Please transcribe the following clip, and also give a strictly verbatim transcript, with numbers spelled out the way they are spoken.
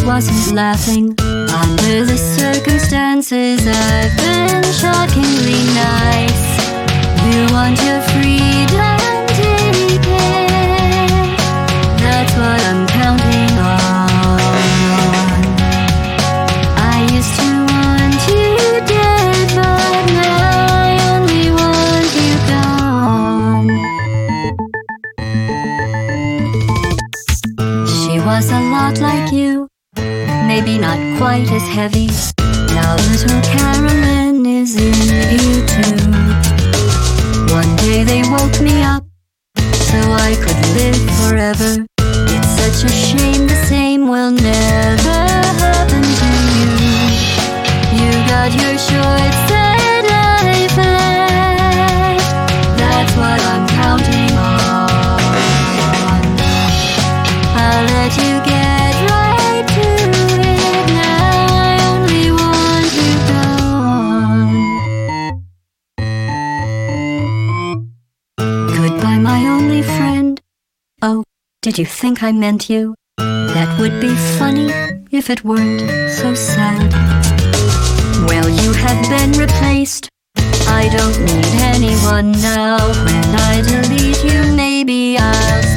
wasn't laughing. Under the circumstances, I've been shockingly nice. You want your freedom, take it. That's what I'm counting on. I used to want you dead, but now I only want you gone. She was a lot like you, maybe not quite as heavy. Now little Carolyn is in you too. One day they woke me up so I could live forever. It's such a shame the same will never happen to you. You got your short set life left. That's what I'm counting on. I'll let you get right to it. Now I only want you gone. Goodbye, my only friend. Oh, did you think I meant you? That would be funny if it weren't so sad. Well, you have been replaced. I don't need anyone now. When I delete you, maybe I'll